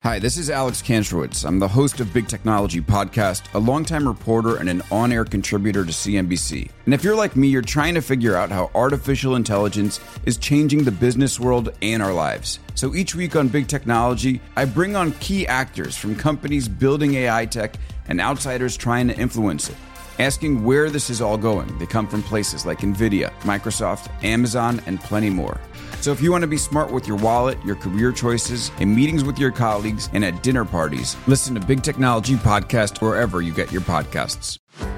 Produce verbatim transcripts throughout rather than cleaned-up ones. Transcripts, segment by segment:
Hi, this is Alex Kantrowitz. I'm the host of Big Technology Podcast, a longtime reporter and an on-air contributor to C N B C. And if you're like me, you're trying to figure out how artificial intelligence is changing the business world and our lives. So each week on Big Technology, I bring on key actors from companies building A I tech and outsiders trying to influence it, asking where this is all going. They come from places like NVIDIA, Microsoft, Amazon, and plenty more. So if you want to be smart with your wallet, your career choices, in meetings with your colleagues, and at dinner parties, listen to Big Technology Podcast wherever you get your podcasts.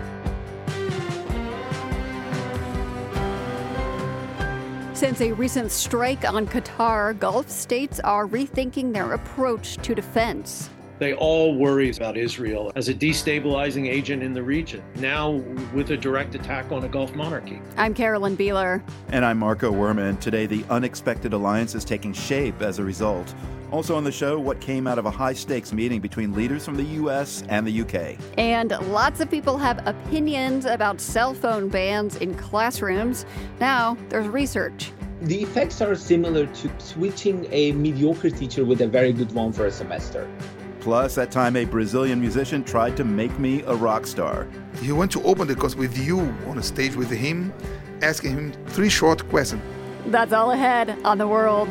Since a recent strike on Qatar, Gulf states are rethinking their approach to defense. They all worry about Israel as a destabilizing agent in the region, now with a direct attack on a Gulf monarchy. I'm Carolyn Beeler. And I'm Marco Werman. Today, the unexpected alliance is taking shape as a result. Also on the show, what came out of a high-stakes meeting between leaders from the U S and the U K. And lots of people have opinions about cell phone bans in classrooms. Now, there's research. The effects are similar to switching a mediocre teacher with a very good one for a semester. Plus, that time a Brazilian musician tried to make me a rock star. He went to open the course with you on a stage with him, asking him three short questions. That's all ahead on The World.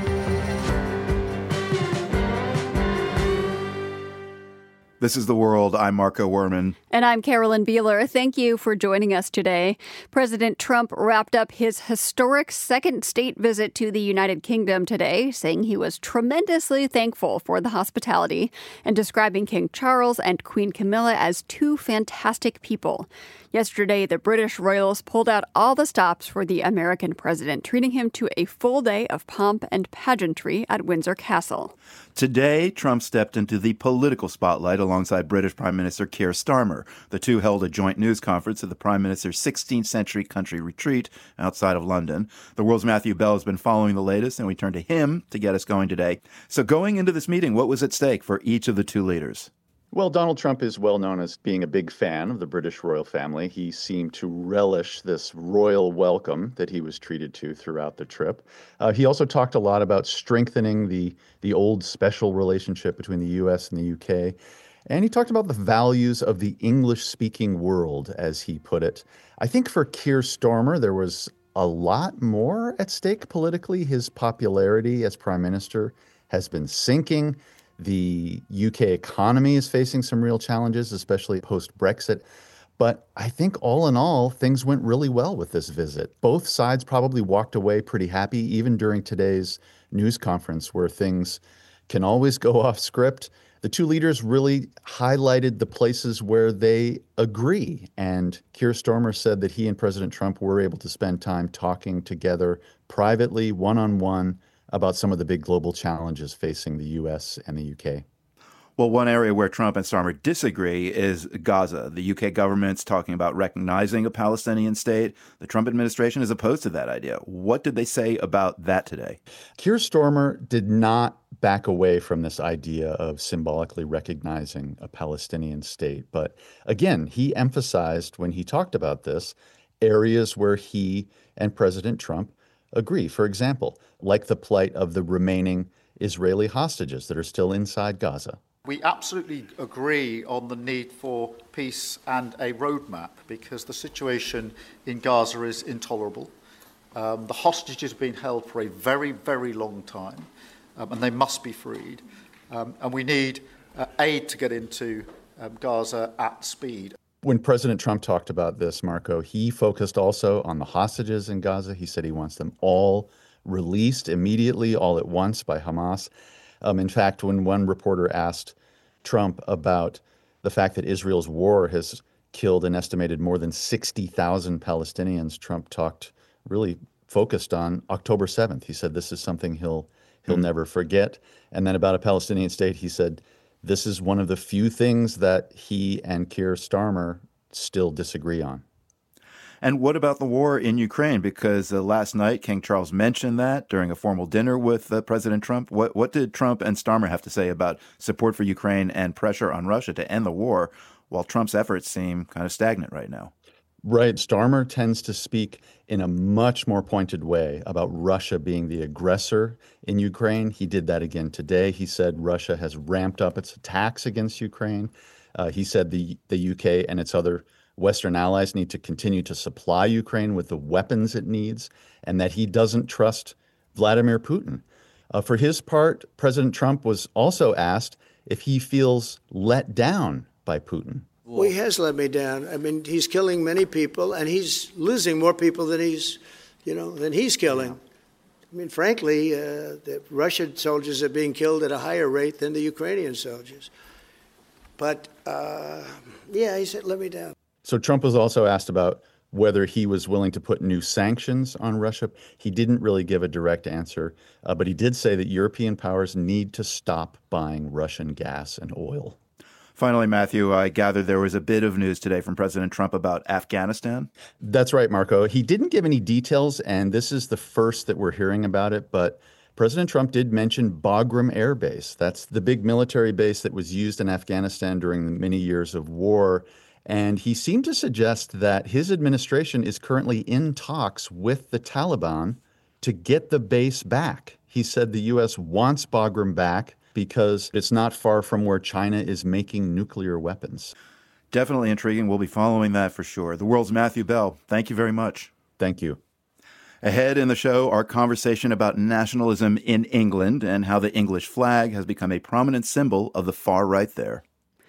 This is The World. I'm Marco Werman. And I'm Carolyn Beeler. Thank you for joining us today. President Trump wrapped up his historic second state visit to the United Kingdom today, saying he was tremendously thankful for the hospitality and describing King Charles and Queen Camilla as two fantastic people. Yesterday, the British royals pulled out all the stops for the American president, treating him to a full day of pomp and pageantry at Windsor Castle. Today, Trump stepped into the political spotlight alongside British Prime Minister Keir Starmer. The two held a joint news conference at the Prime Minister's sixteenth century country retreat outside of London. The World's Matthew Bell has been following the latest, and we turn to him to get us going today. So going into this meeting, what was at stake for each of the two leaders? Well, Donald Trump is well known as being a big fan of the British royal family. He seemed to relish this royal welcome that he was treated to throughout the trip. Uh, he also talked a lot about strengthening the, the old special relationship between the U S and the U K. And he talked about the values of the English-speaking world, as he put it. I think for Keir Starmer, there was a lot more at stake politically. His popularity as prime minister has been sinking. The U K economy is facing some real challenges, especially post-Brexit. But I think all in all, things went really well with this visit. Both sides probably walked away pretty happy, even during today's news conference where things can always go off script. The two leaders really highlighted the places where they agree. And Keir Starmer said that he and President Trump were able to spend time talking together privately, one-on-one, about some of the big global challenges facing the U S and the U K. Well, one area where Trump and Starmer disagree is Gaza. The U K government's talking about recognizing a Palestinian state. The Trump administration is opposed to that idea. What did they say about that today? Keir Starmer did not back away from this idea of symbolically recognizing a Palestinian state. But again, he emphasized when he talked about this areas where he and President Trump agree. For example, like the plight of the remaining Israeli hostages that are still inside Gaza. We absolutely agree on the need for peace and a roadmap because the situation in Gaza is intolerable. Um, the hostages have been held for a very, very long time, um, and they must be freed. Um, and we need uh, aid to get into um, Gaza at speed. When President Trump talked about this, Marco, he focused also on the hostages in Gaza. He said he wants them all released immediately, all at once by Hamas. Um, in fact, when one reporter asked Trump about the fact that Israel's war has killed an estimated more than sixty thousand Palestinians, Trump talked really focused on October seventh. He said this is something he'll he'll mm-hmm. never forget. And then about a Palestinian state, he said, this is one of the few things that he and Keir Starmer still disagree on. And what about the war in Ukraine? Because uh, last night, King Charles mentioned that during a formal dinner with uh, President Trump. What, what did Trump and Starmer have to say about support for Ukraine and pressure on Russia to end the war, while Trump's efforts seem kind of stagnant right now? Right. Starmer tends to speak in a much more pointed way about Russia being the aggressor in Ukraine. He did that again today. He said Russia has ramped up its attacks against Ukraine. Uh, he said the, the U K and its other Western allies need to continue to supply Ukraine with the weapons it needs, and that he doesn't trust Vladimir Putin. Uh, for his part, President Trump was also asked if he feels let down by Putin. Well, he has let me down. I mean, he's killing many people, and he's losing more people than he's, you know, than he's killing. I mean, frankly, uh, the Russian soldiers are being killed at a higher rate than the Ukrainian soldiers. But, uh, yeah, he said, let me down. So Trump was also asked about whether he was willing to put new sanctions on Russia. He didn't really give a direct answer, uh, but he did say that European powers need to stop buying Russian gas and oil. Finally, Matthew, I gather there was a bit of news today from President Trump about Afghanistan. That's right, Marco. He didn't give any details, and this is the first that we're hearing about it, but President Trump did mention Bagram Air Base. That's the big military base that was used in Afghanistan during the many years of war. And he seemed to suggest that his administration is currently in talks with the Taliban to get the base back. He said the U S wants Bagram back because it's not far from where China is making nuclear weapons. Definitely intriguing. We'll be following that for sure. The World's Matthew Bell, thank you very much. Thank you. Ahead in the show, our conversation about nationalism in England and how the English flag has become a prominent symbol of the far right there.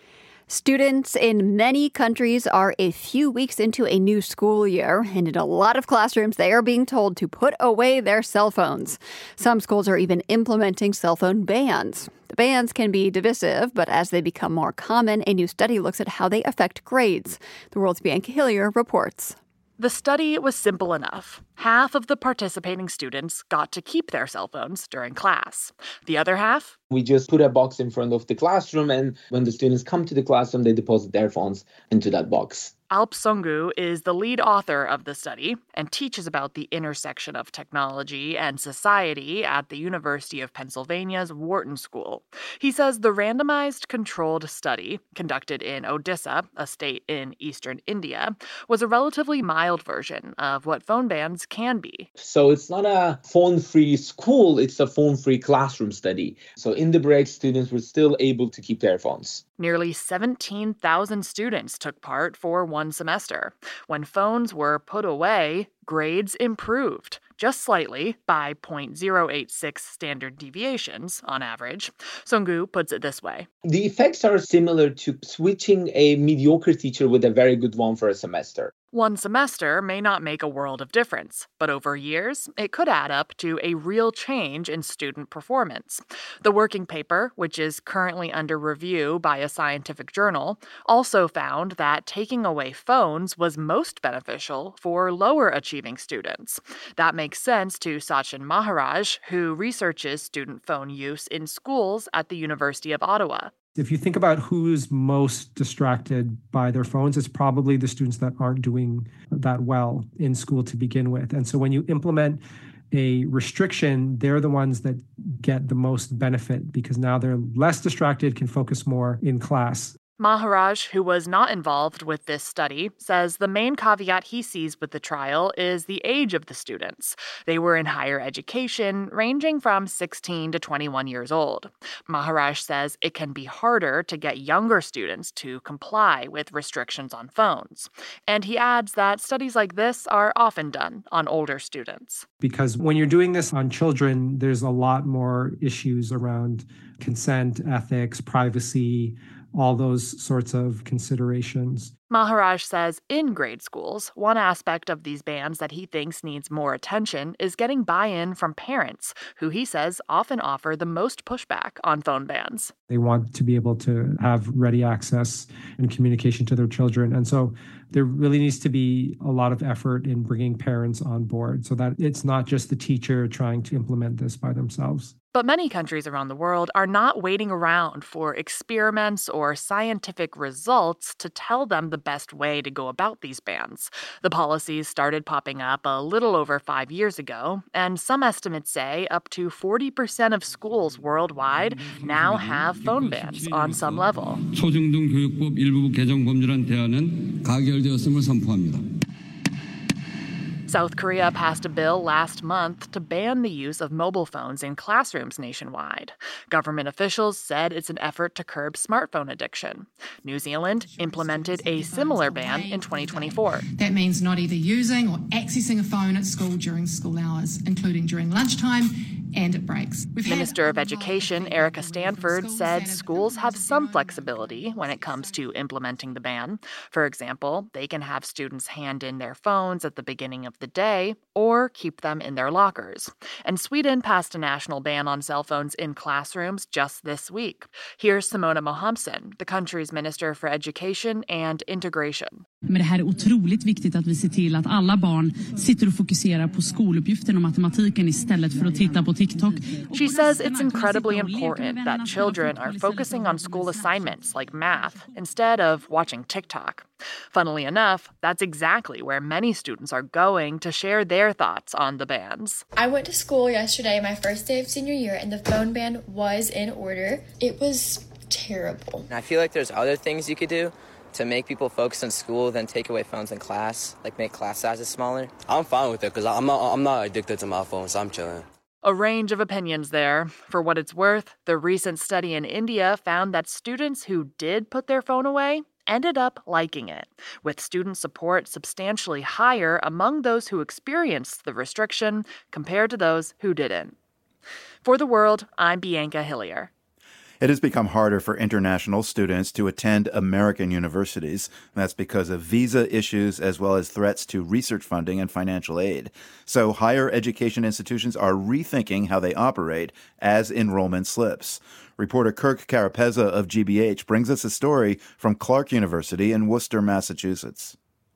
Students in many countries are a few weeks into a new school year, and in a lot of classrooms, they are being told to put away their cell phones. Some schools are even implementing cell phone bans. The bans can be divisive, but as they become more common, a new study looks at how they affect grades. The World's Bianca Hillier reports. The study was simple enough. Half of the participating students got to keep their cell phones during class. The other half? We just put a box in front of the classroom, and when the students come to the classroom, they deposit their phones into that box. Alp Songu is the lead author of the study and teaches about the intersection of technology and society at the University of Pennsylvania's Wharton School. He says the randomized controlled study, conducted in Odisha, a state in eastern India, was a relatively mild version of what phone bans can be. So it's not a phone-free school, it's a phone-free classroom study. So in the break, students were still able to keep their phones. Nearly seventeen thousand students took part for one semester. When phones were put away, grades improved, just slightly, by zero point zero eight six standard deviations on average. Songu puts it this way. The effects are similar to switching a mediocre teacher with a very good one for a semester. One semester may not make a world of difference, but over years, it could add up to a real change in student performance. The working paper, which is currently under review by a scientific journal, also found that taking away phones was most beneficial for lower achieving students. That makes sense to Sachin Maharaj, who researches student phone use in schools at the University of Ottawa. If you think about who's most distracted by their phones, it's probably the students that aren't doing that well in school to begin with. And so when you implement a restriction, they're the ones that get the most benefit because now they're less distracted, can focus more in class. Maharaj, who was not involved with this study, says the main caveat he sees with the trial is the age of the students. They were in higher education, ranging from sixteen to twenty-one years old. Maharaj says it can be harder to get younger students to comply with restrictions on phones. And he adds that studies like this are often done on older students. Because when you're doing this on children, there's a lot more issues around consent, ethics, privacy, all those sorts of considerations. Maharaj says in grade schools, one aspect of these bans that he thinks needs more attention is getting buy-in from parents, who he says often offer the most pushback on phone bans. They want to be able to have ready access and communication to their children. And so there really needs to be a lot of effort in bringing parents on board so that it's not just the teacher trying to implement this by themselves. But many countries around the world are not waiting around for experiments or scientific results to tell them the best way to go about these bans. The policies started popping up a little over five years ago, and some estimates say up to forty percent of schools worldwide now have phone bans on some level. 초중등 교육법 일부 개정 법률안 대안은 가결되었음을 선포합니다. South Korea passed a bill last month to ban the use of mobile phones in classrooms nationwide. Government officials said it's an effort to curb smartphone addiction. New Zealand implemented a similar ban in twenty twenty-four. That means not either using or accessing a phone at school during school hours, including during lunchtime and at breaks. We've Minister of Education Erica Stanford said schools have some flexibility when it comes to implementing the ban. For example, they can have students hand in their phones at the beginning of the day or keep them in their lockers. And Sweden passed a national ban on cell phones in classrooms just this week. Here's Simona Mohamsen, the country's Minister for Education and Integration. Men det här är otroligt viktigt att vi ser till att alla barn sitter och fokuserar på skoluppgiften och matematiken istället för att titta på TikTok. She says it's incredibly important that children are focusing on school assignments like math instead of watching TikTok. Funnily enough, that's exactly where many students are going to share their thoughts on the bans. I went to school yesterday, my first day of senior year, and the phone ban was in order. It was terrible. I feel like there's other things you could do to make people focus on school than take away phones in class, like make class sizes smaller. I'm fine with it because I'm not, I'm not addicted to my phone, so I'm chilling. A range of opinions there. For what it's worth, the recent study in India found that students who did put their phone away ended up liking it, with student support substantially higher among those who experienced the restriction compared to those who didn't. For The World, I'm Bianca Hillier. It has become harder for international students to attend American universities. That's because of visa issues as well as threats to research funding and financial aid. So higher education institutions are rethinking how they operate as enrollment slips. Reporter Kirk Carapezza of G B H brings us a story from Clark University in Worcester, Massachusetts.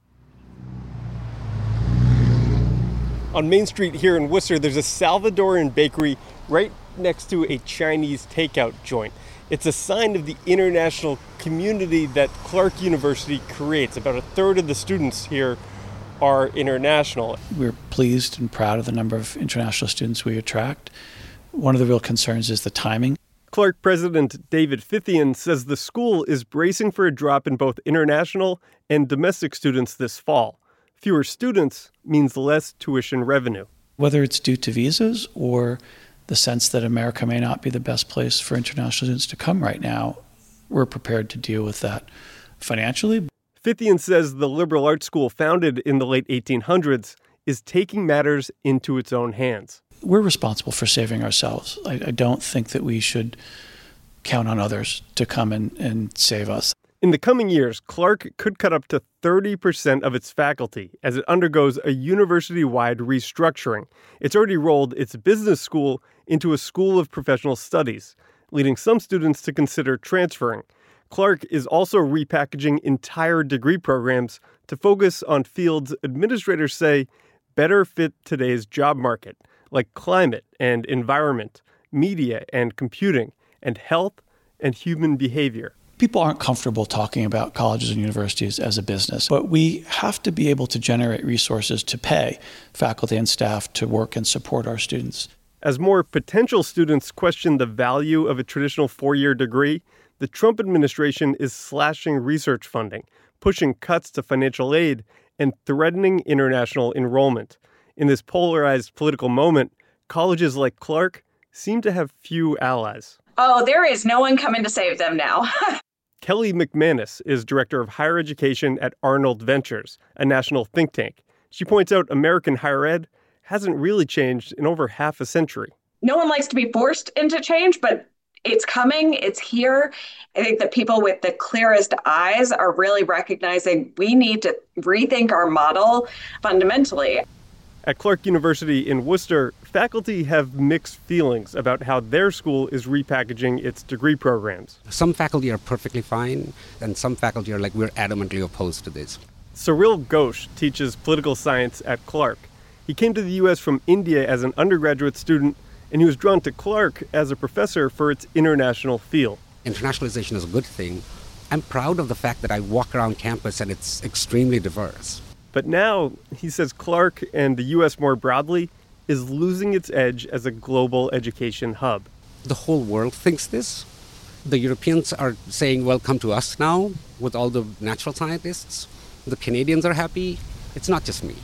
On Main Street here in Worcester, there's a Salvadoran bakery right next to a Chinese takeout joint. It's a sign of the international community that Clark University creates. About a third of the students here are international. We're pleased and proud of the number of international students we attract. One of the real concerns is the timing. Clark President David Fithian says the school is bracing for a drop in both international and domestic students this fall. Fewer students means less tuition revenue. Whether it's due to visas or the sense that America may not be the best place for international students to come right now, we're prepared to deal with that financially. Fithian says the liberal arts school founded in the late eighteen hundreds is taking matters into its own hands. We're responsible for saving ourselves. I, I don't think that we should count on others to come and, and save us. In the coming years, Clark could cut up to thirty percent of its faculty as it undergoes a university-wide restructuring. It's already rolled its business school into a school of professional studies, leading some students to consider transferring. Clark is also repackaging entire degree programs to focus on fields administrators say better fit today's job market, like climate and environment, media and computing, and health and human behavior. People aren't comfortable talking about colleges and universities as a business, but we have to be able to generate resources to pay faculty and staff to work and support our students. As more potential students question the value of a traditional four-year degree, the Trump administration is slashing research funding, pushing cuts to financial aid, and threatening international enrollment. In this polarized political moment, colleges like Clark seem to have few allies. Oh, there is no one coming to save them now. Kelly McManus is director of higher education at Arnold Ventures, a national think tank. She points out American higher ed hasn't really changed in over half a century. No one likes to be forced into change, but it's coming. It's here. I think that people with the clearest eyes are really recognizing we need to rethink our model fundamentally. At Clark University in Worcester, faculty have mixed feelings about how their school is repackaging its degree programs. Some faculty are perfectly fine, and some faculty are like, we're adamantly opposed to this. Cyril Ghosh teaches political science at Clark. He came to the U S from India as an undergraduate student, and he was drawn to Clark as a professor for its international feel. Internationalization is a good thing. I'm proud of the fact that I walk around campus and it's extremely diverse. But now, he says Clark and the U S more broadly is losing its edge as a global education hub. The whole world thinks this. The Europeans are saying, well, come to us now with all the natural scientists. The Canadians are happy. It's not just me.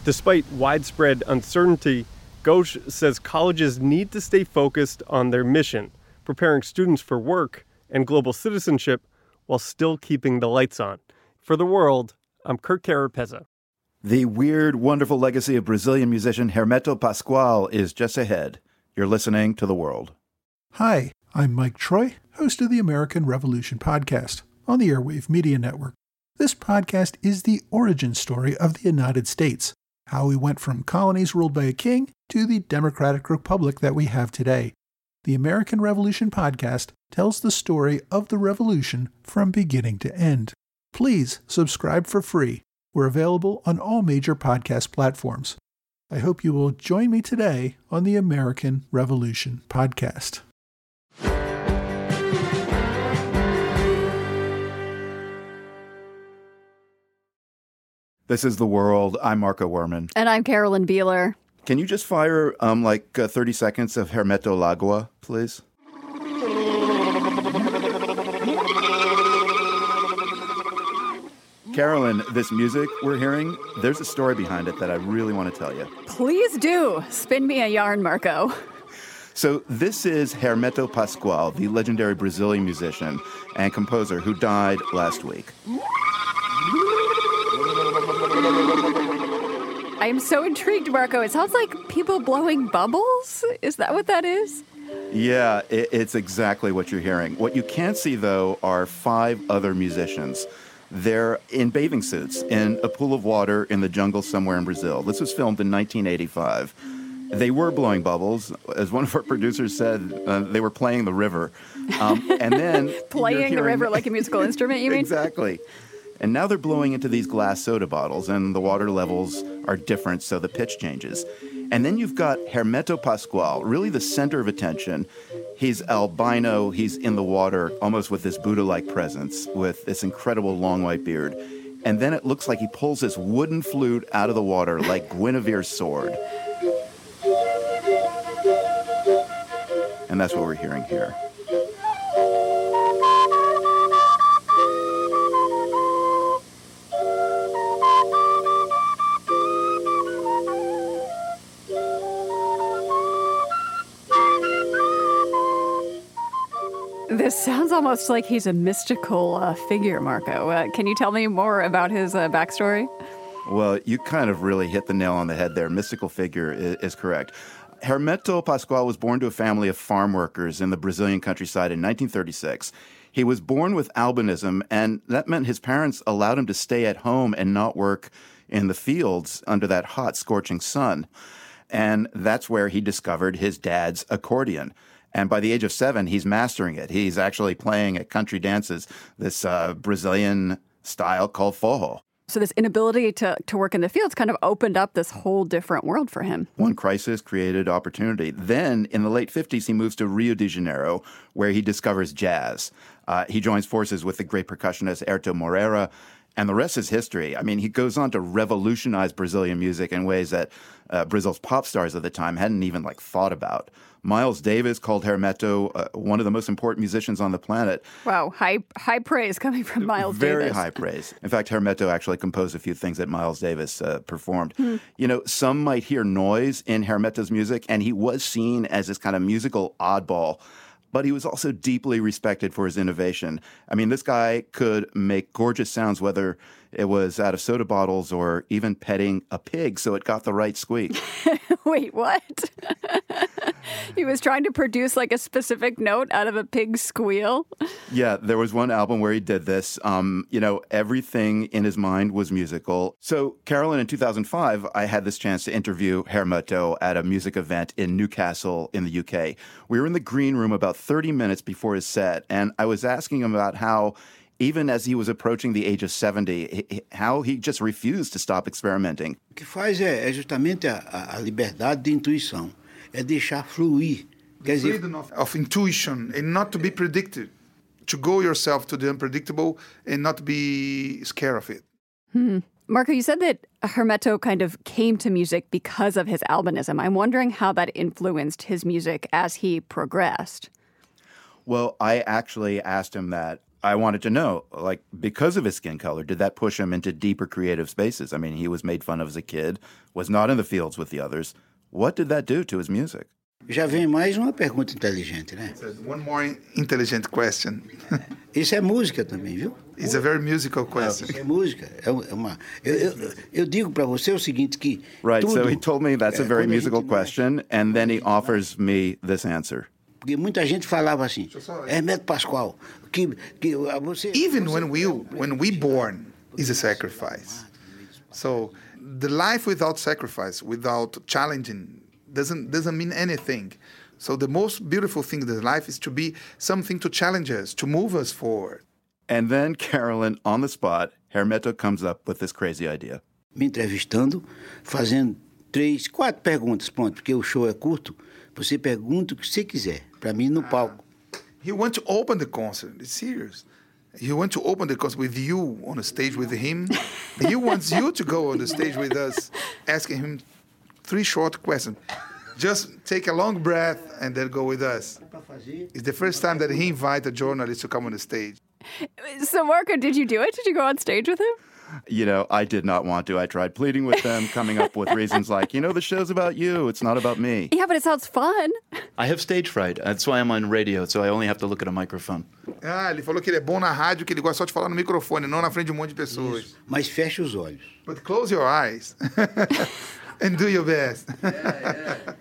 Despite widespread uncertainty, Ghosh says colleges need to stay focused on their mission, preparing students for work and global citizenship while still keeping the lights on. For The World, I'm Kurt Carapezza. The weird, wonderful legacy of Brazilian musician Hermeto Pascoal is just ahead. You're listening to The World. Hi, I'm Mike Troy, host of the American Revolution podcast on the Airwave Media Network. This podcast is the origin story of the United States, how we went from colonies ruled by a king to the democratic republic that we have today. The American Revolution podcast tells the story of the revolution from beginning to end. Please subscribe for free. We're available on all major podcast platforms. I hope you will join me today on the American Revolution podcast. This is The World. I'm Marco Werman. And I'm Carolyn Beeler. Can you just fire um, like uh, thirty seconds of Hermeto Lagua, please? Carolyn, this music we're hearing, there's a story behind it that I really want to tell you. Please do. Spin me a yarn, Marco. So this is Hermeto Pascoal, the legendary Brazilian musician and composer who died last week. I am so intrigued, Marco. It sounds like people blowing bubbles. Is that what that is? Yeah, it, it's exactly what you're hearing. What you can't see, though, are five other musicians. They're in bathing suits in a pool of water in the jungle somewhere in Brazil. This was filmed in nineteen eighty-five. They were blowing bubbles. As one of our producers said, uh, they were playing the river. Um, and then Playing hearing... the river like a musical instrument, you mean? Exactly. And now they're blowing into these glass soda bottles, and the water levels are different, so the pitch changes. And then you've got Hermeto Pascoal, really the center of attention. He's albino, he's in the water, almost with this Buddha-like presence, with this incredible long white beard. And then it looks like he pulls this wooden flute out of the water like Guinevere's sword. And that's what we're hearing here. This sounds almost like he's a mystical uh, figure, Marco. Uh, can you tell me more about his uh, backstory? Well, you kind of really hit the nail on the head there. Mystical figure is, is correct. Hermeto Pascoal was born to a family of farm workers in the Brazilian countryside in nineteen thirty-six. He was born with albinism, and that meant his parents allowed him to stay at home and not work in the fields under that hot, scorching sun. And that's where he discovered his dad's accordion. And by the age of seven, he's mastering it. He's actually playing at country dances, this uh, Brazilian style called forró. So this inability to, to work in the fields kind of opened up this whole different world for him. One crisis created opportunity. Then, in the late fifties, he moves to Rio de Janeiro, where he discovers jazz. Uh, he joins forces with the great percussionist Airto Moreira, and the rest is history. I mean, he goes on to revolutionize Brazilian music in ways that uh, Brazil's pop stars of the time hadn't even, like, thought about. Miles Davis called Hermeto uh, one of the most important musicians on the planet. Wow, high high praise coming from Miles Very Davis. Very high praise. In fact, Hermeto actually composed a few things that Miles Davis uh, performed. Hmm. You know, some might hear noise in Hermeto's music, and he was seen as this kind of musical oddball, but he was also deeply respected for his innovation. I mean, this guy could make gorgeous sounds, whether it was out of soda bottles or even petting a pig, so it got the right squeak. Wait, what? He was trying to produce like a specific note out of a pig's squeal? Yeah, there was one album where he did this. Um, you know, everything in his mind was musical. So, Carolyn, in two thousand five, I had this chance to interview Hermeto at a music event in Newcastle in the U K. We were in the green room about thirty minutes before his set, and I was asking him about how, even as he was approaching the age of seventy, how he just refused to stop experimenting. O que faz é, é justamente a, a liberdade de intuição, é deixar fluir. The freedom of, of intuition and not to be predicted, to go yourself to the unpredictable and not be scared of it. Hmm. Marco, you said that Hermeto kind of came to music because of his albinism. I'm wondering how that influenced his music as he progressed. Well, I actually asked him that I wanted to know, like, because of his skin color, did that push him into deeper creative spaces? I mean, he was made fun of as a kid, was not in the fields with the others. What did that do to his music? Já vem mais uma pergunta inteligente, né? One more intelligent question. Isso é música também, viu? It's a very musical question. Isso é música. É uma, eu, eu, eu digo para você o seguinte que Right, tudo, so he told me that's a very é, musical question, and then he offers me this answer. Porque muita gente falava assim, Hermeto Pascoal, que, que você... Even when we, when we born is a sacrifice. So the life without sacrifice, without challenging, doesn't doesn't mean anything. So the most beautiful thing in life is to be something to challenge us, to move us forward. And then Carolyn, on the spot, Hermeto comes up with this crazy idea. Me entrevistando, fazendo três, quatro perguntas, ponto, porque o show é curto. Você pergunta o que você quiser, para mim no palco. He wants to open the concert. It's serious. He wants to open the concert with you on the stage with him. He wants you to go on the stage with us, asking him three short questions. Just take a long breath and then go with us. It's the first time that he invited a journalist to come on the stage. So, Marco, did you do it? Did you go on stage with him? You know, I did not want to. I tried pleading with them, coming up with reasons like, you know, the show's about you. It's not about me. Yeah, but it sounds fun. I have stage fright. That's why I'm on radio, so I only have to look at a microphone. Ah, ele falou que ele é bom na rádio, que ele gosta só de falar no microfone, não na frente de um monte de pessoas. Isso. Mas fecha os olhos. But close your eyes and do your best. Yeah, yeah.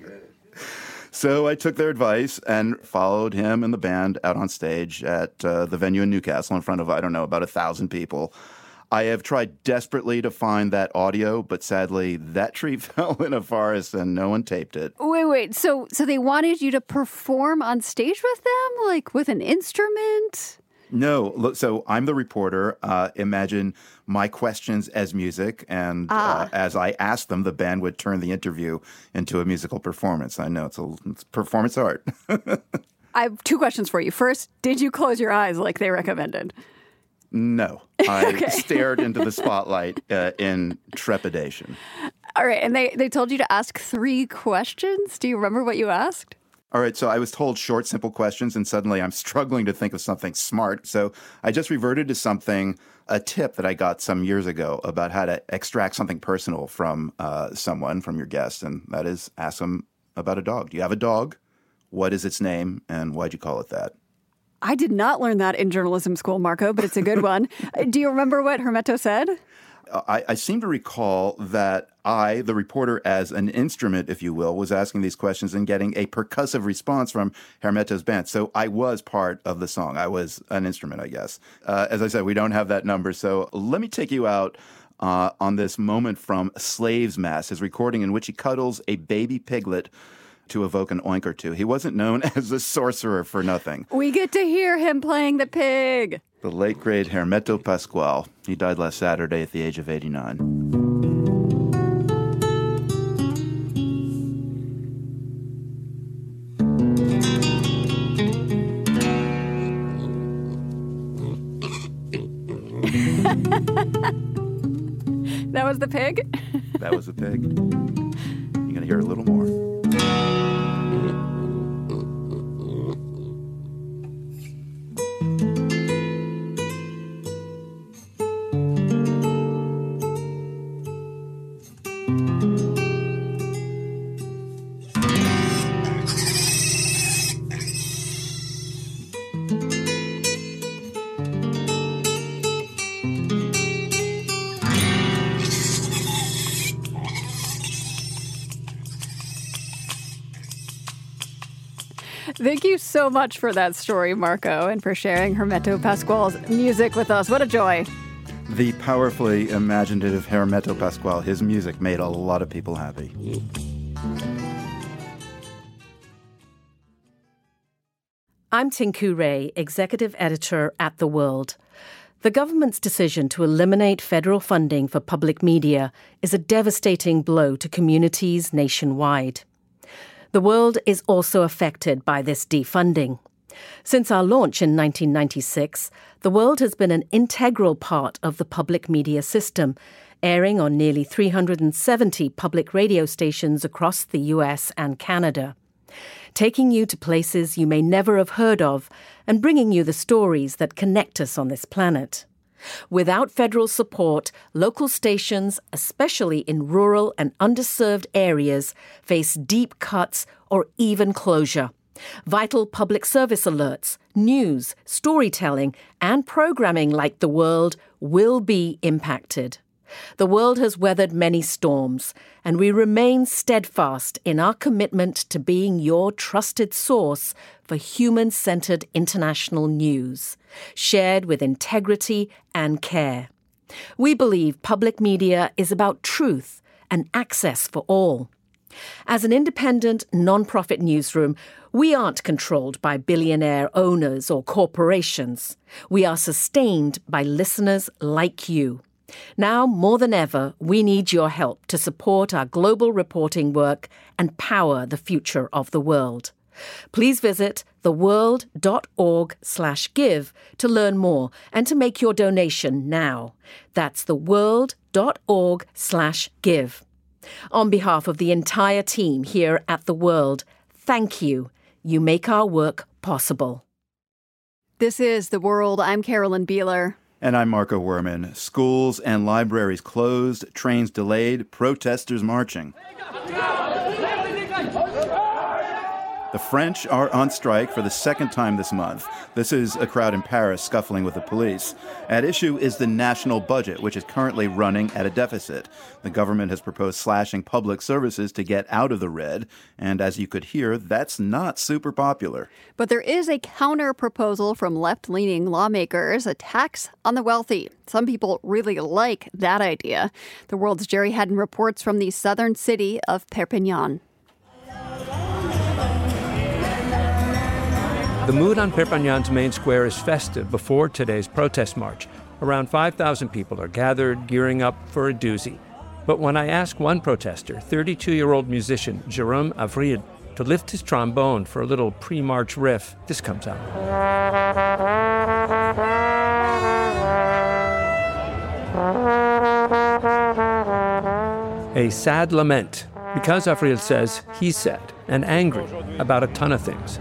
So I took their advice and followed him and the band out on stage at uh, the venue in Newcastle in front of, I don't know, about a thousand people. I have tried desperately to find that audio, but sadly that tree fell in a forest and no one taped it. Wait, wait. So so they wanted you to perform on stage with them, like with an instrument? No. Look, so I'm the reporter. Uh, imagine my questions as music, and ah. uh, as I asked them, the band would turn the interview into a musical performance. I know, it's a it's performance art. I have two questions for you. First, did you close your eyes like they recommended? No. I okay. stared into the spotlight uh, in trepidation. All right. And they, they told you to ask three questions. Do you remember what you asked? All right, so I was told short, simple questions, and suddenly I'm struggling to think of something smart. So I just reverted to something, a tip that I got some years ago about how to extract something personal from uh, someone, from your guest, and that is ask them about a dog. Do you have a dog? What is its name, and why'd you call it that? I did not learn that in journalism school, Marco, but it's a good one. Do you remember what Hermeto said? I, I seem to recall that I, the reporter, as an instrument, if you will, was asking these questions and getting a percussive response from Hermeto's band. So I was part of the song. I was an instrument, I guess. Uh, as I said, we don't have that number. So let me take you out uh, on this moment from Slaves Mass, his recording in which he cuddles a baby piglet to evoke an oink or two. He wasn't known as a sorcerer for nothing. We get to hear him playing the pig. The late, great Hermeto Pascoal. He died last Saturday at the age of eighty-nine. That was the pig? That was the pig. You're going to hear a little more. Thank you so much for that story, Marco, and for sharing Hermeto Pascoal's music with us. What a joy. The powerfully imaginative Hermeto Pascoal, his music made a lot of people happy. I'm Tinku Ray, Executive Editor at The World. The government's decision to eliminate federal funding for public media is a devastating blow to communities nationwide. The world is also affected by this defunding. Since our launch in nineteen ninety-six, The World has been an integral part of the public media system, airing on nearly three hundred seventy public radio stations across the U S and Canada. taking you to places you may never have heard of and bringing you the stories that connect us on this planet. Without federal support, local stations, especially in rural and underserved areas, face deep cuts or even closure. Vital public service alerts, news, storytelling, and programming like The World will be impacted. The world has weathered many storms, and we remain steadfast in our commitment to being your trusted source for human-centered international news, shared with integrity and care. We believe public media is about truth and access for all. As an independent, non-profit newsroom, we aren't controlled by billionaire owners or corporations. We are sustained by listeners like you. Now, more than ever, we need your help to support our global reporting work and power the future of the world. Please visit theworld.org slash give to learn more and to make your donation now. That's theworld.org slash give. On behalf of the entire team here at The World, thank you. You make our work possible. This is The World. I'm Carolyn Beeler. And I'm Marco Werman. Schools and libraries closed, trains delayed, protesters marching. The French are on strike for the second time this month. This is a crowd in Paris scuffling with the police. At issue is the national budget, which is currently running at a deficit. The government has proposed slashing public services to get out of the red, and as you could hear, that's not super popular. But there is a counter-proposal from left-leaning lawmakers, a tax on the wealthy. Some people really like that idea. The World's Jerry Haddon reports from the southern city of Perpignan. The mood on Perpignan's main square is festive before today's protest march. Around five thousand people are gathered, gearing up for a doozy. But when I ask one protester, thirty-two-year-old musician Jérôme Avril, to lift his trombone for a little pre-march riff, this comes out. A sad lament, because Avril says he's sad and angry about a ton of things.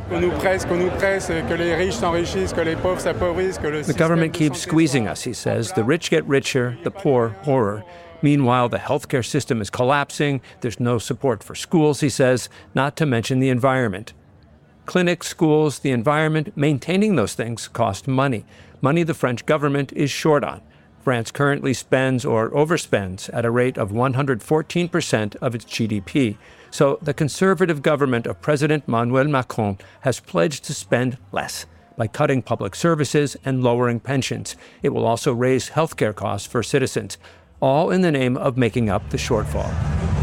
The government keeps squeezing us, he says. The rich get richer, the poor poorer. Meanwhile, the healthcare system is collapsing. There's no support for schools, he says, not to mention the environment. Clinics, schools, the environment, maintaining those things cost money. Money the French government is short on. France currently spends or overspends at a rate of one hundred fourteen percent of its G D P. So the conservative government of President Emmanuel Macron has pledged to spend less by cutting public services and lowering pensions. It will also raise healthcare costs for citizens, all in the name of making up the shortfall.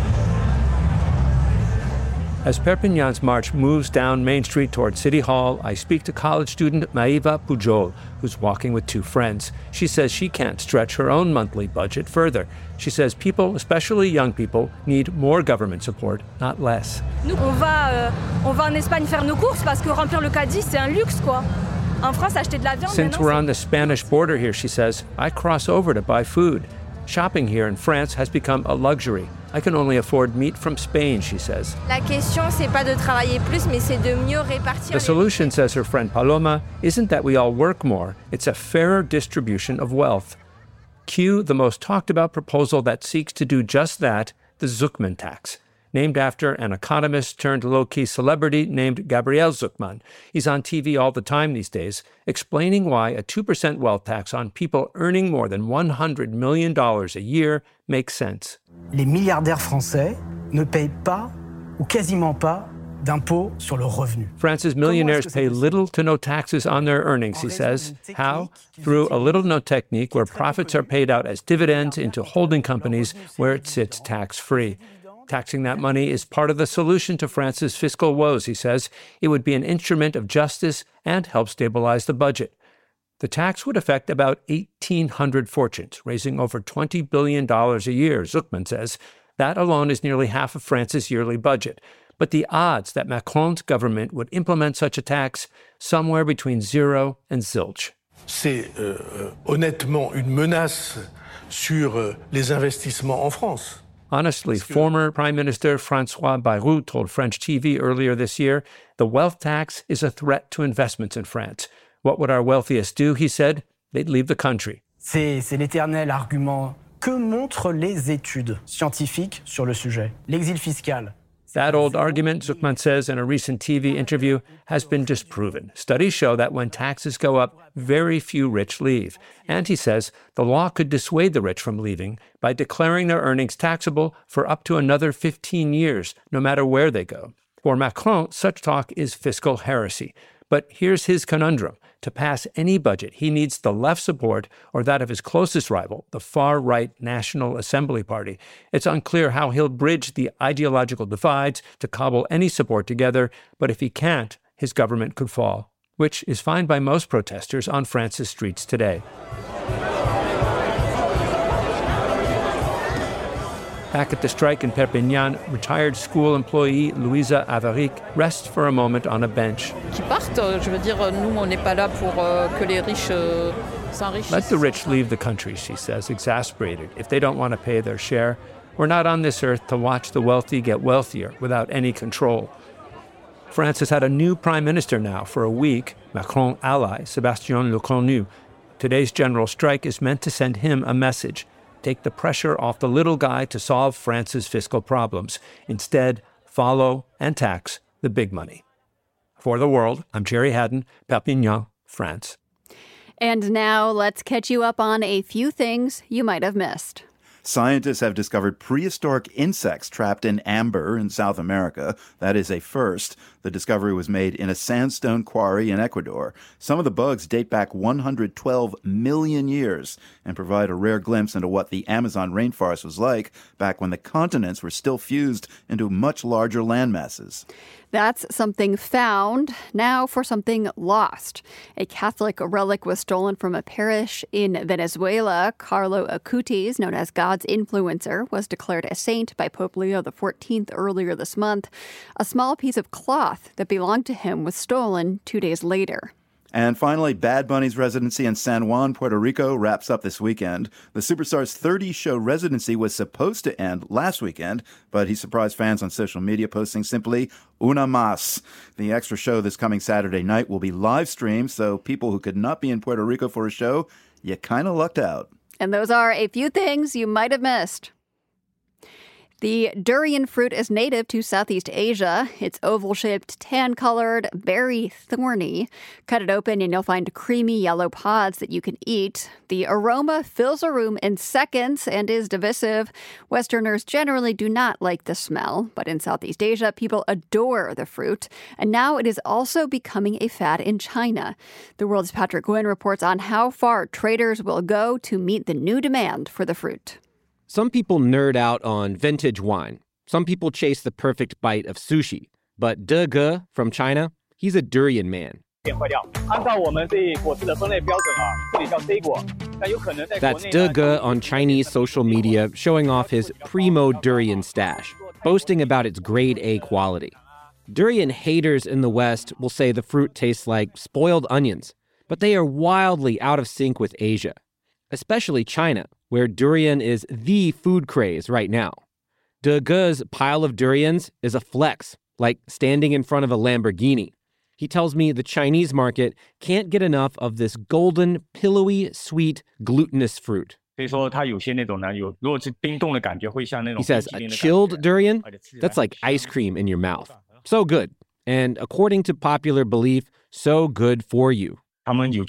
As Perpignan's march moves down Main Street toward City Hall, I speak to college student Maïva Pujol, who's walking with two friends. She says she can't stretch her own monthly budget further. She says people, especially young people, need more government support, not less. Nous, on va, euh, on va en Espagne faire nos courses parce que remplir le caddie, c'est un luxe, quoi. En France, acheter de la viande. Since we're on the Spanish border here, she says, I cross over to buy food. Shopping here in France has become a luxury. I can only afford meat from Spain, she says. La question, c'est pas de travailler plus, mais c'est de mieux répartir. The solution, says her friend Paloma, isn't that we all work more. It's a fairer distribution of wealth. Cue the most talked about proposal that seeks to do just that, the Zucman tax, named after an economist turned low-key celebrity named Gabriel Zucman. He's on T V all the time these days, explaining why a two percent wealth tax on people earning more than one hundred million dollars a year makes sense. Les milliardaires français ne payent pas, ou quasiment pas, d'impôts sur le revenu. France's millionaires pay little to no taxes on their earnings, he says. How? Through a little-known technique where profits are paid out as dividends into holding companies where it sits tax-free. Taxing that money is part of the solution to France's fiscal woes, he says. It would be an instrument of justice and help stabilize the budget. The tax would affect about eighteen hundred fortunes, raising over twenty billion dollars a year, Zucman says. That alone is nearly half of France's yearly budget. But the odds that Macron's government would implement such a tax, somewhere between zero and zilch. C'est euh, honnêtement une menace sur les investissements en France. Honestly, former Prime Minister François Bayrou told French T V earlier this year, the wealth tax is a threat to investments in France. What would our wealthiest do, he said? They'd leave the country. C'est, c'est l'éternel argument. Que montrent les études scientifiques sur le sujet? L'exil fiscal. That old argument, Zucman says in a recent T V interview, has been disproven. Studies show that when taxes go up, very few rich leave. And he says the law could dissuade the rich from leaving by declaring their earnings taxable for up to another fifteen years, no matter where they go. For Macron, such talk is fiscal heresy. But here's his conundrum. To pass any budget, he needs the left support or that of his closest rival, the far-right National Assembly Party. It's unclear how he'll bridge the ideological divides to cobble any support together, but if he can't, his government could fall, which is fine by most protesters on France's streets today. Back at the strike in Perpignan, retired school employee Louisa Avaric rests for a moment on a bench. Let the rich leave the country, she says, exasperated. If they don't want to pay their share, we're not on this earth to watch the wealthy get wealthier without any control. France has had a new prime minister now for a week, Macron ally Sébastien Lecornu. Today's general strike is meant to send him a message. Take the pressure off the little guy to solve France's fiscal problems. Instead, follow and tax the big money. For The World, I'm Jerry Haddon, Perpignan, France. And now let's catch you up on a few things you might have missed. Scientists have discovered prehistoric insects trapped in amber in South America. That is a first. The discovery was made in a sandstone quarry in Ecuador. Some of the bugs date back one hundred twelve million years and provide a rare glimpse into what the Amazon rainforest was like back when the continents were still fused into much larger landmasses. That's something found. Now for something lost. A Catholic relic was stolen from a parish in Venezuela. Carlo Acutis, known as God's influencer, was declared a saint by Pope Leo the fourteenth earlier this month. A small piece of cloth that belonged to him was stolen two days later. And finally, Bad Bunny's residency in San Juan, Puerto Rico wraps up this weekend. The superstar's thirty-show residency was supposed to end last weekend, but he surprised fans on social media posting simply, una más. The extra show this coming Saturday night will be live streamed, so people who could not be in Puerto Rico for a show, you kind of lucked out. And those are a few things you might have missed. The durian fruit is native to Southeast Asia. It's oval-shaped, tan-colored, very thorny. Cut it open and you'll find creamy yellow pods that you can eat. The aroma fills a room in seconds and is divisive. Westerners generally do not like the smell, but in Southeast Asia, people adore the fruit. And now it is also becoming a fad in China. The World's Patrick Gwynn reports on how far traders will go to meet the new demand for the fruit. Some people nerd out on vintage wine. Some people chase the perfect bite of sushi. But De Ge from China, he's a durian man. That's De Ge on Chinese social media showing off his primo durian stash, boasting about its grade A quality. Durian haters in the West will say the fruit tastes like spoiled onions, but they are wildly out of sync with Asia, especially China, where durian is the food craze right now. De Ge's pile of durians is a flex, like standing in front of a Lamborghini. He tells me the Chinese market can't get enough of this golden, pillowy, sweet, glutinous fruit. He says a chilled durian, that's like ice cream in your mouth. So good. And according to popular belief, so good for you. De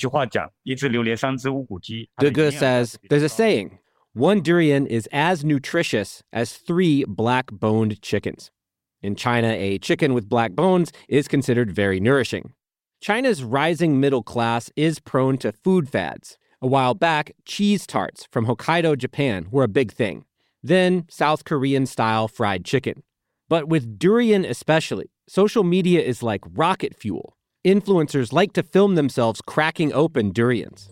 Ge says there's a saying, one durian is as nutritious as three black-boned chickens. In China, a chicken with black bones is considered very nourishing. China's rising middle class is prone to food fads. A while back, cheese tarts from Hokkaido, Japan were a big thing. Then, South Korean-style fried chicken. But with durian especially, social media is like rocket fuel. Influencers like to film themselves cracking open durians.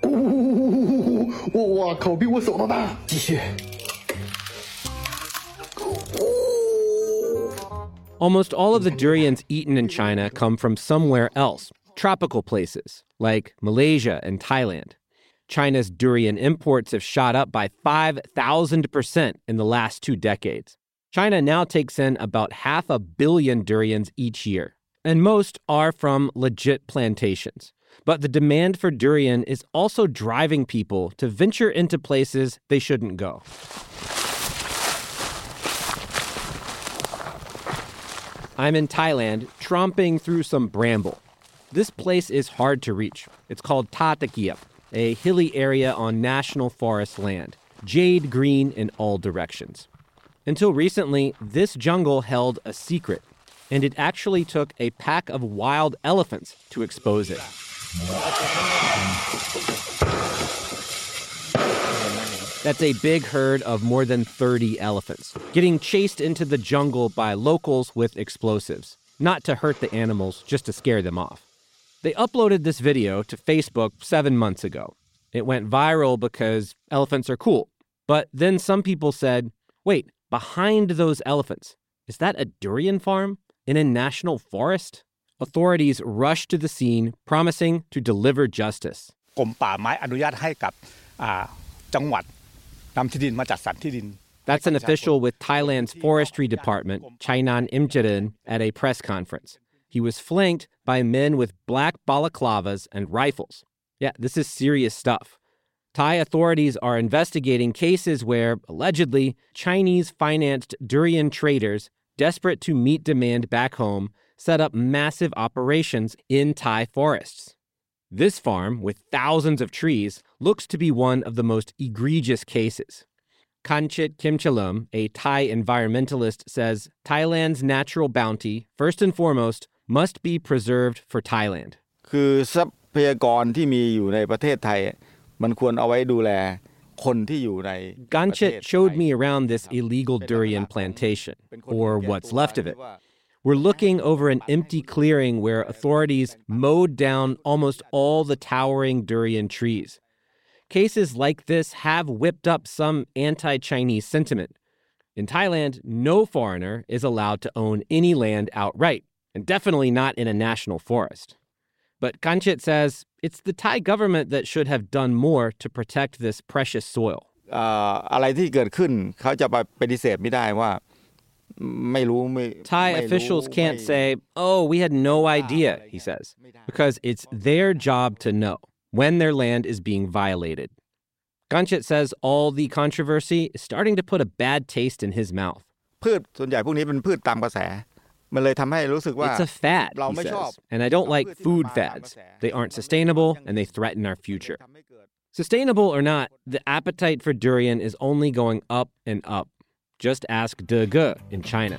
Almost all of the durians eaten in China come from somewhere else, tropical places like Malaysia and Thailand. China's durian imports have shot up by five thousand percent in the last two decades. China now takes in about half a billion durians each year, and most are from legit plantations. But the demand for durian is also driving people to venture into places they shouldn't go. I'm in Thailand, tromping through some bramble. This place is hard to reach. It's called Ta Takiap, a hilly area on national forest land, jade green in all directions. Until recently, this jungle held a secret, and it actually took a pack of wild elephants to expose it. That's a big herd of more than thirty elephants, getting chased into the jungle by locals with explosives, not to hurt the animals, just to scare them off. They uploaded this video to Facebook seven months ago. It went viral because elephants are cool. But then some people said, wait, behind those elephants, is that a durian farm in a national forest? Authorities rushed to the scene, promising to deliver justice. That's an official with Thailand's forestry department, Chainan Imcharin, at a press conference. He was flanked by men with black balaclavas and rifles. Yeah, this is serious stuff. Thai authorities are investigating cases where, allegedly, Chinese-financed durian traders, desperate to meet demand back home, set up massive operations in Thai forests. This farm, with thousands of trees, looks to be one of the most egregious cases. Kanchit Kimchalum, a Thai environmentalist, says Thailand's natural bounty, first and foremost, must be preserved for Thailand. คือทรัพยากรที่มีอยู่ในประเทศไทยมันควรเอาไว้ดูแลคนที่อยู่ใน Ganchit showed me around this illegal durian plantation, or what's left of it. We're looking over an empty clearing where authorities mowed down almost all the towering durian trees. Cases like this have whipped up some anti-Chinese sentiment. In Thailand, no foreigner is allowed to own any land outright, and definitely not in a national forest. But Kanchit says it's the Thai government that should have done more to protect this precious soil. อะไรที่เกิดขึ้นเขาจะปฏิเสธไม่ได้ว่า Thai officials can't say, oh, we had no idea, he says, because it's their job to know when their land is being violated. Ganchit says all the controversy is starting to put a bad taste in his mouth. พืชส่วนใหญ่พวกนี้เป็นพืชตามกระแส มันเลยทำให้รู้สึกว่า It's a fad, he says, and I don't like food fads. They aren't sustainable, and they threaten our future. Sustainable or not, the appetite for durian is only going up and up. Just ask De Ge in China.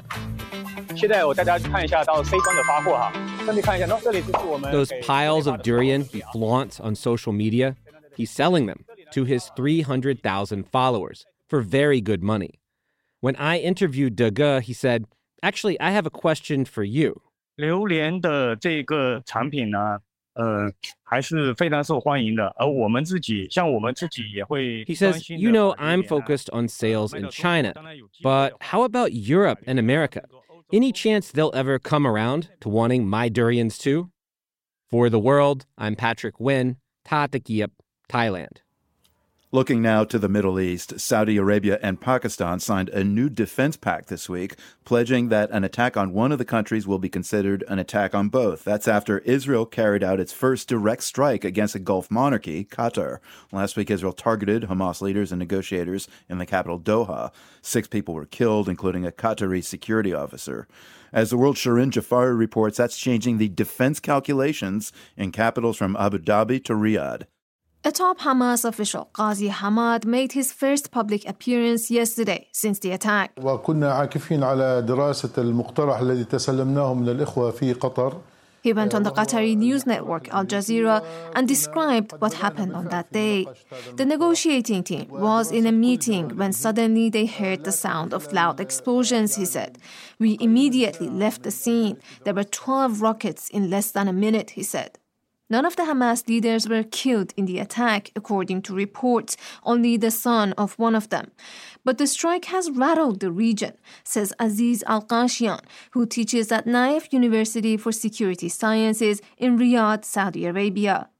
Those piles of durian he flaunts on social media, he's selling them to his three hundred thousand followers for very good money. When I interviewed De Ge, he said, actually, I have a question for you. 榴莲的这个产品呢，呃，还是非常受欢迎的。而我们自己，像我们自己也会。 He says, you know, I'm focused on sales in China, but how about Europe and America? Any chance they'll ever come around to wanting my durians too? For The World, I'm Patrick Nguyen, Ta Takiap, Thailand. Looking now to the Middle East, Saudi Arabia and Pakistan signed a new defense pact this week, pledging that an attack on one of the countries will be considered an attack on both. That's after Israel carried out its first direct strike against a Gulf monarchy, Qatar. Last week, Israel targeted Hamas leaders and negotiators in the capital, Doha. Six people were killed, including a Qatari security officer. As the world's Shirin Jafari reports, that's changing the defense calculations in capitals from Abu Dhabi to Riyadh. A top Hamas official, Ghazi Hamad, made his first public appearance yesterday since the attack. وكنا عاكفين على دراسة المقترح الذي تسلمناه من الإخوة في قطر. He went on the Qatari news network Al Jazeera and described what happened on that day. The negotiating team was in a meeting when suddenly they heard the sound of loud explosions, he said. We immediately left the scene. There were twelve rockets in less than a minute, he said. None of the Hamas leaders were killed in the attack, according to reports, only the son of one of them. But the strike has rattled the region, says Aziz Al-Qashian, who teaches at Naif University for Security Sciences in Riyadh, Saudi Arabia.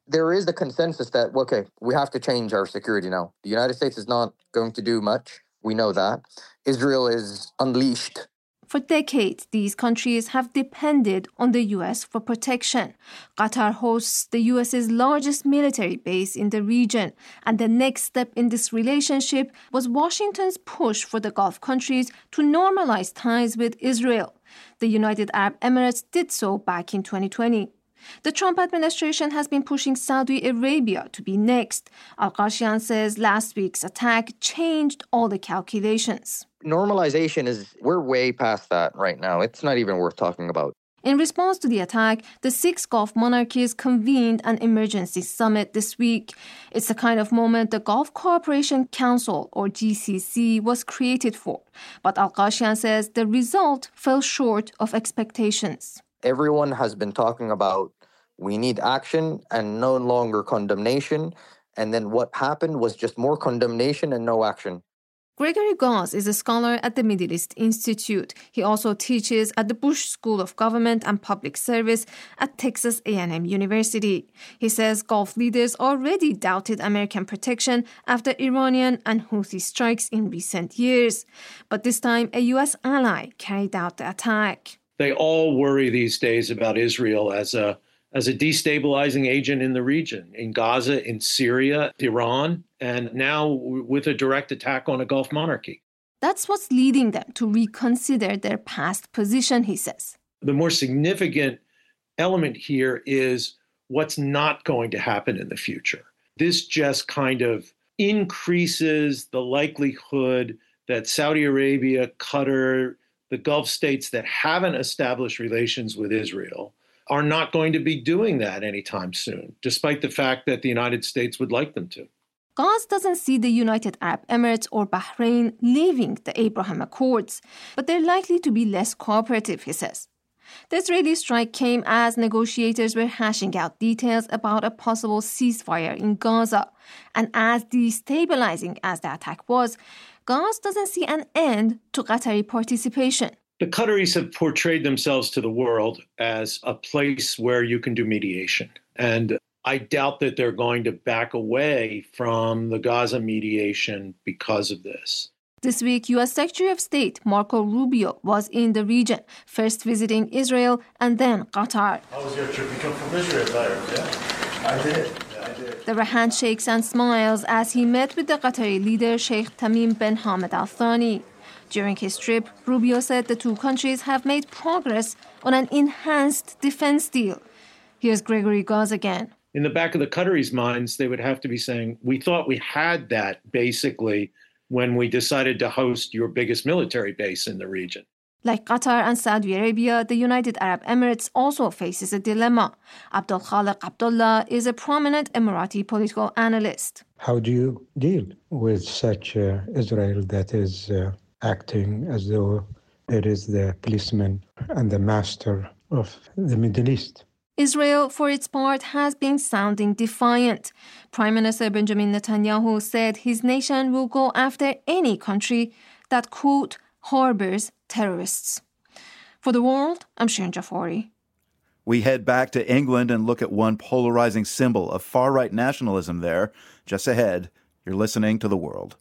there is a consensus that, okay, we have to change our security now. The United States is not going to do much. We know that. Israel is unleashed. For decades, these countries have depended on the U S for protection. Qatar hosts the U S's largest military base in the region, and the next step in this relationship was Washington's push for the Gulf countries to normalize ties with Israel. The United Arab Emirates did so back in twenty twenty. The Trump administration has been pushing Saudi Arabia to be next. Al-Qashian says last week's attack changed all the calculations. Normalization is, we're way past that right now. It's not even worth talking about. In response to the attack, the six Gulf monarchies convened an emergency summit this week. It's the kind of moment the Gulf Cooperation Council, or G C C, was created for. But Al-Qashian says the result fell short of expectations. Everyone has been talking about we need action and no longer condemnation. And then what happened was just more condemnation and no action. Gregory Gause is a scholar at the Middle East Institute. He also teaches at the Bush School of Government and Public Service at Texas A and M University. He says Gulf leaders already doubted American protection after Iranian and Houthi strikes in recent years. But this time, a U S ally carried out the attack. They all worry these days about Israel as a as a destabilizing agent in the region, in Gaza, in Syria, Iran, and now with a direct attack on a Gulf monarchy. That's what's leading them to reconsider their past position, he says. The more significant element here is what's not going to happen in the future. This just kind of increases the likelihood that Saudi Arabia, Qatar, the Gulf states that haven't established relations with Israel are not going to be doing that anytime soon, despite the fact that the United States would like them to. Gause doesn't see the United Arab Emirates or Bahrain leaving the Abraham Accords, but they're likely to be less cooperative, he says. The Israeli strike came as negotiators were hashing out details about a possible ceasefire in Gaza. And as destabilizing as the attack was, Gause doesn't see an end to Qatari participation. The Qataris have portrayed themselves to the world as a place where you can do mediation. And I doubt that they're going to back away from the Gaza mediation because of this. This week, U S Secretary of State Marco Rubio was in the region, first visiting Israel and then Qatar. How was your trip? You come from Israel, yeah? I did. Yeah, I did. There were handshakes and smiles as he met with the Qatari leader Sheikh Tamim bin Hamad Al Thani. During his trip, Rubio said the two countries have made progress on an enhanced defense deal. Here's Gregory Gause again. In the back of the Qataris' minds, they would have to be saying, we thought we had that basically when we decided to host your biggest military base in the region. Like Qatar and Saudi Arabia, the United Arab Emirates also faces a dilemma. Abdul Khaliq Abdullah is a prominent Emirati political analyst. How do you deal with such uh, Israel that is uh, acting as though it is the policeman and the master of the Middle East? Israel, for its part, has been sounding defiant. Prime Minister Benjamin Netanyahu said his nation will go after any country that, quote, harbors terrorists. For The World, I'm Shirin Jafari. We head back to England and look at one polarizing symbol of far-right nationalism there. Just ahead, you're listening to The World.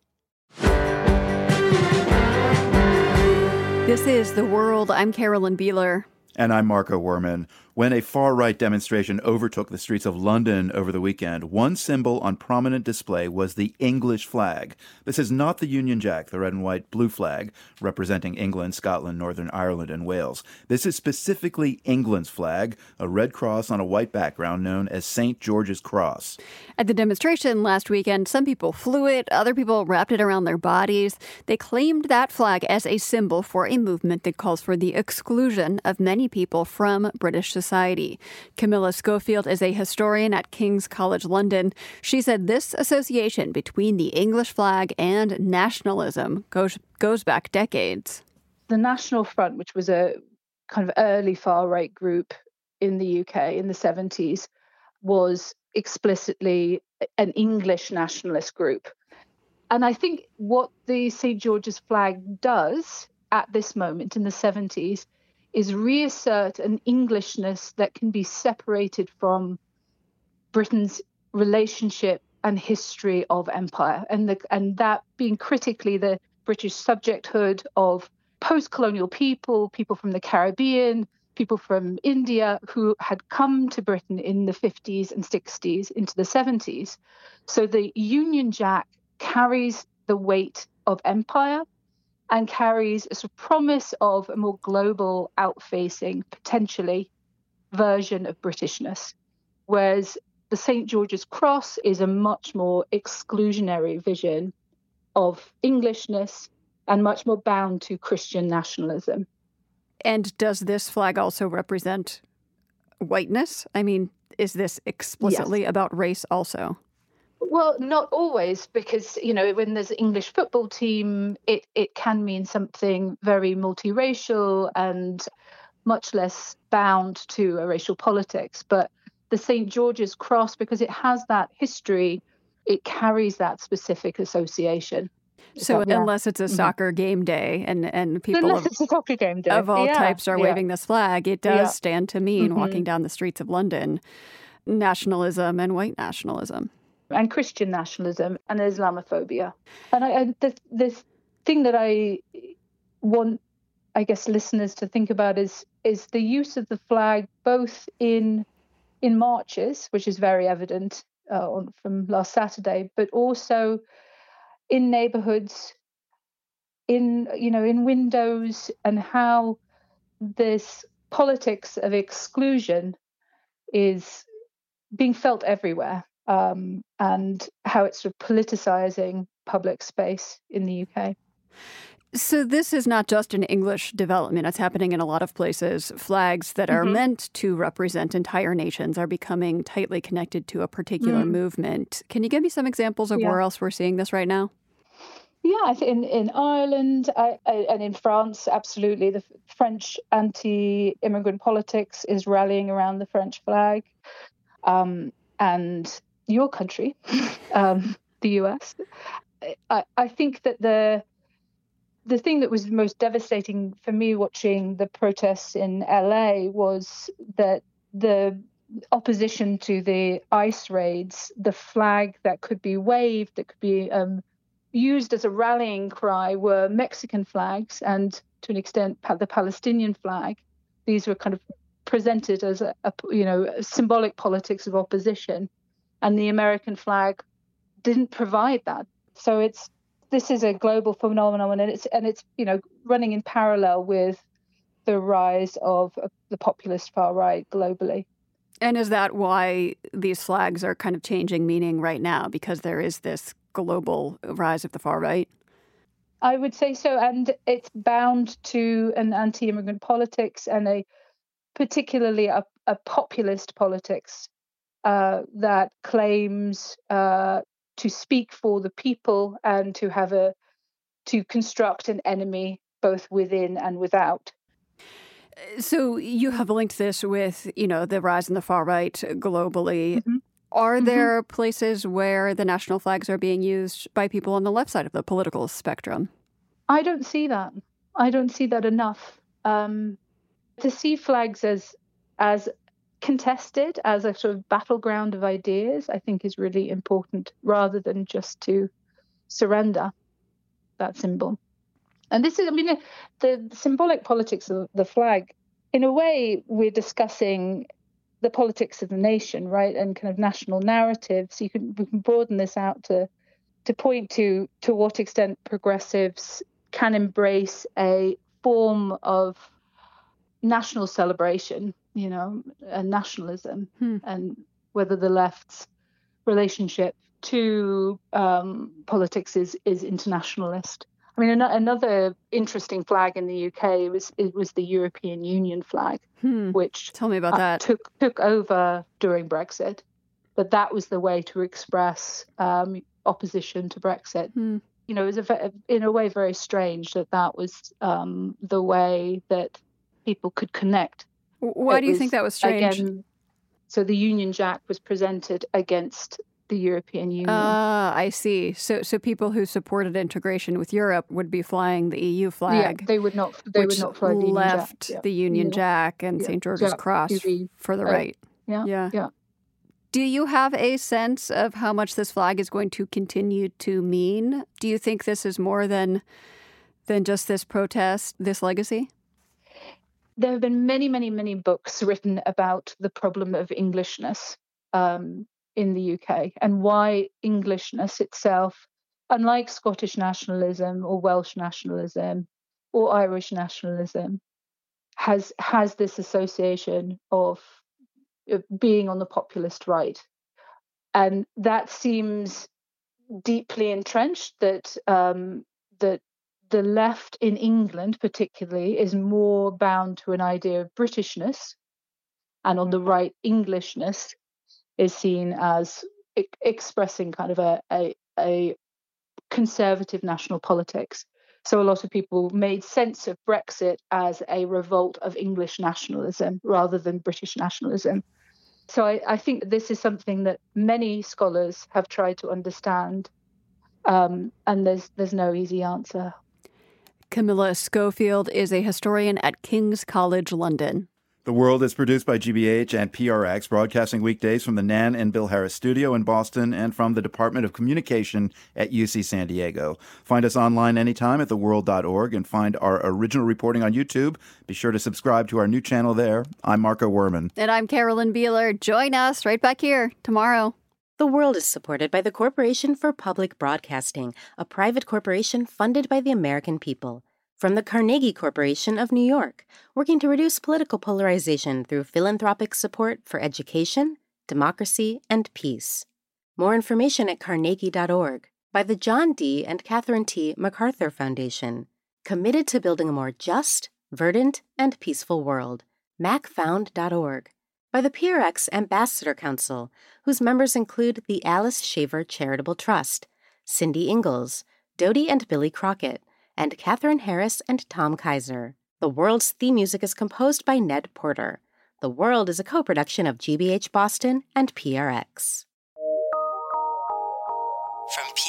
This is The World. I'm Carolyn Beeler. And I'm Marco Werman. When a far-right demonstration overtook the streets of London over the weekend, one symbol on prominent display was the English flag. This is not the Union Jack, the red and white blue flag, representing England, Scotland, Northern Ireland, and Wales. This is specifically England's flag, a red cross on a white background known as Saint George's Cross. At the demonstration last weekend, some people flew it, other people wrapped it around their bodies. They claimed that flag as a symbol for a movement that calls for the exclusion of many people from British society. Society. Camilla Schofield is a historian at King's College London. She said this association between the English flag and nationalism goes, goes back decades. The National Front, which was a kind of early far-right group in the U K in the seventies, was explicitly an English nationalist group. And I think what the Saint George's flag does at this moment in the seventies is reassert an Englishness that can be separated from Britain's relationship and history of empire, and the, and that being critically the British subjecthood of post-colonial people, people from the Caribbean, people from India who had come to Britain in the fifties and sixties into the seventies. So the Union Jack carries the weight of empire and carries a sort of promise of a more global, out-facing, potentially, version of Britishness, whereas the Saint George's Cross is a much more exclusionary vision of Englishness and much more bound to Christian nationalism. And does this flag also represent whiteness? I mean, is this explicitly yes. about race also? Well, not always, because, you know, when there's an English football team, it, it can mean something very multiracial and much less bound to a racial politics. But the Saint George's Cross, because it has that history, it carries that specific association. So yeah. unless it's a mm-hmm. soccer game day and, and people unless of, it's a soccer game day. of all yeah. types are yeah. waving this flag, it does yeah. stand to mean, mm-hmm. walking down the streets of London, nationalism and white nationalism. And Christian nationalism and Islamophobia. And I, I, the, this thing that I want, I guess, listeners to think about is is the use of the flag both in in marches, which is very evident uh, on, from last Saturday, but also in neighborhoods, in, you know, in windows, and how this politics of exclusion is being felt everywhere, um, and how it's sort of politicizing public space in the U K. So this is not just an English development. It's happening in a lot of places. Flags that are mm-hmm. meant to represent entire nations are becoming tightly connected to a particular mm. movement. Can you give me some examples of yeah. where else we're seeing this right now? Yeah, in, in Ireland I, I, and in France, absolutely. The French anti-immigrant politics is rallying around the French flag. Um, and your country, um, the U S. I, I think that the the thing that was most devastating for me watching the protests in L A was that the opposition to the ICE raids, the flag that could be waved, that could be um, used as a rallying cry, were Mexican flags and, to an extent, the Palestinian flag. These were kind of presented as a, a you know symbolic politics of opposition, and the American flag didn't provide that. So it's this is a global phenomenon, and it's and it's you know running in parallel with the rise of the populist far right globally. And is that why these flags are kind of changing meaning right now, because there is this global rise of the far right? I would say so, and it's bound to an anti-immigrant politics and a particularly a, a populist politics uh, that claims uh, to speak for the people and to have a to construct an enemy both within and without. So you have linked this with, you know, the rise in the far right globally. Mm-hmm. Are mm-hmm. there places where the national flags are being used by people on the left side of the political spectrum? I don't see that. I don't see that enough. Um, to see flags as as contested, as a sort of battleground of ideas, I think is really important, rather than just to surrender that symbol. And this is, I mean, the symbolic politics of the flag, in a way, we're discussing the politics of the nation, right, and kind of national narratives. You can we can broaden this out to to point to to what extent progressives can embrace a form of national celebration, you know, and nationalism, hmm. and whether the left's relationship to um, politics is is internationalist. I mean, an- another interesting flag in the U K was it was the European Union flag, hmm. which tell me about uh, that took took over during Brexit, but that was the way to express um, opposition to Brexit. Hmm. You know, it was a, in a way very strange that that was um, the way that people could connect. Why it do you was, think that was strange? Again, so the Union Jack was presented against the European Union. Ah, I see. So, so people who supported integration with Europe would be flying the E U flag. Yeah, they would not. They which would not fly the Union left Jack. Yeah. the Union yeah. Jack and yeah. Saint George's Jack, Cross U V, for the right. right. Yeah, yeah, yeah. Do you have a sense of how much this flag is going to continue to mean? Do you think this is more than than just this protest, this legacy? There have been many, many, many books written about the problem of Englishness um, in the U K and why Englishness itself, unlike Scottish nationalism or Welsh nationalism or Irish nationalism, has has this association of being on the populist right. And that seems deeply entrenched, that um, that the left in England particularly is more bound to an idea of Britishness, and on the right, Englishness is seen as e- expressing kind of a, a, a conservative national politics. So a lot of people made sense of Brexit as a revolt of English nationalism rather than British nationalism. So I, I think this is something that many scholars have tried to understand, um, and there's there's no easy answer. Camilla Schofield is a historian at King's College London. The World is produced by G B H and P R X, broadcasting weekdays from the Nan and Bill Harris studio in Boston and from the Department of Communication at U C San Diego. Find us online anytime at the world dot org and find our original reporting on YouTube. Be sure to subscribe to our new channel there. I'm Marco Werman. And I'm Carolyn Beeler. Join us right back here tomorrow. The World is supported by the Corporation for Public Broadcasting, a private corporation funded by the American people. From the Carnegie Corporation of New York, working to reduce political polarization through philanthropic support for education, democracy, and peace. More information at carnegie dot org. By the John D. and Catherine T. MacArthur Foundation, committed to building a more just, verdant, and peaceful world. mac found dot org. By the P R X Ambassador Council, whose members include the Alice Shaver Charitable Trust, Cindy Ingalls, Dodie and Billy Crockett, and Catherine Harris and Tom Kaiser. The World's theme music is composed by Ned Porter. The World is a co-production of G B H Boston and P R X. From P